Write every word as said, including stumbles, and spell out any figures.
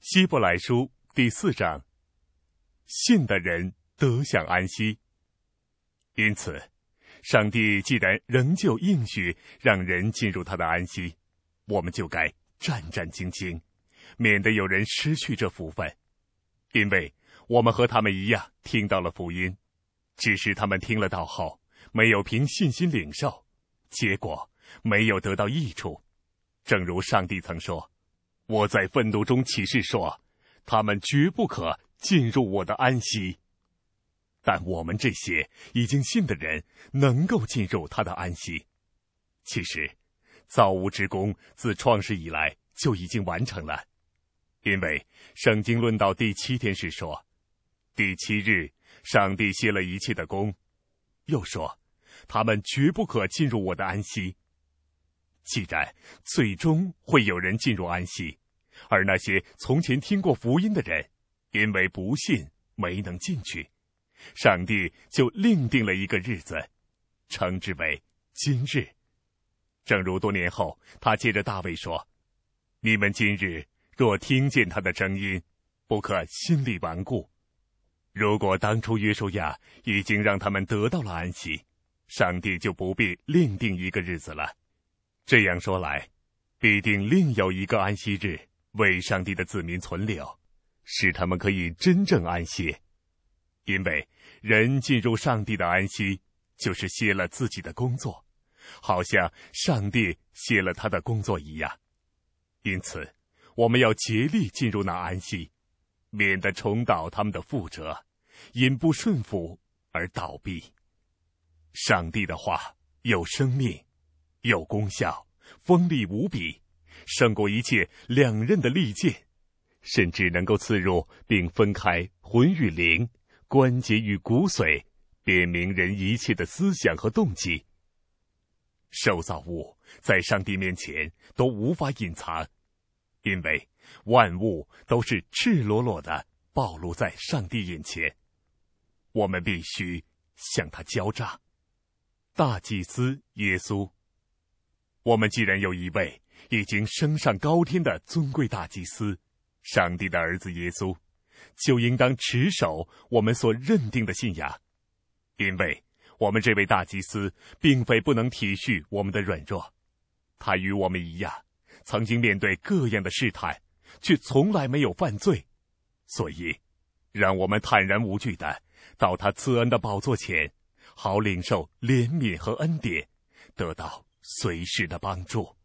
希伯来书第四章，信的人得享安息。因此，上帝既然仍旧应许让人进入他的安息，我们就该战战兢兢，免得有人失去这福分。因为我们和他们一样听到了福音，只是他们听了道后，没有凭信心领受，结果没有得到益处。正如上帝曾说，我在愤怒中起誓说，他们绝不可进入我的安息。但我们这些已经信的人能够进入他的安息。其实造物之功自创世以来就已经完成了，因为圣经论到第七天是说，第七日上帝歇了一切的功，又说他们绝不可进入我的安息。既然最终会有人进入安息，而那些从前听过福音的人因为不信没能进去，上帝就另定了一个日子，称之为今日。正如多年后他接着大卫说，你们今日若听见他的声音，不可心里顽固。如果当初约书亚已经让他们得到了安息，上帝就不必另定一个日子了。这样说来，必定另有一个安息日为上帝的子民存留，使他们可以真正安歇。因为人进入上帝的安息，就是歇了自己的工作，好像上帝歇了他的工作一样。因此我们要竭力进入那安息，免得重蹈他们的覆辙，因不顺服而倒闭。上帝的话有生命，有功效，锋利无比，胜过一切两刃的利剑，甚至能够刺入并分开魂与灵，关节与骨髓，辨明人一切的思想和动机。受造物在上帝面前都无法隐藏，因为万物都是赤裸裸的暴露在上帝眼前，我们必须向他交账。大祭司耶稣，我们既然有一位已经升上高天的尊贵大祭司，上帝的儿子耶稣，就应当持守我们所认定的信仰。因为我们这位大祭司并非不能体恤我们的软弱，他与我们一样，曾经面对各样的试探，却从来没有犯罪。所以让我们坦然无惧的到他赐恩的宝座前，好领受怜悯和恩典，得到随时的帮助。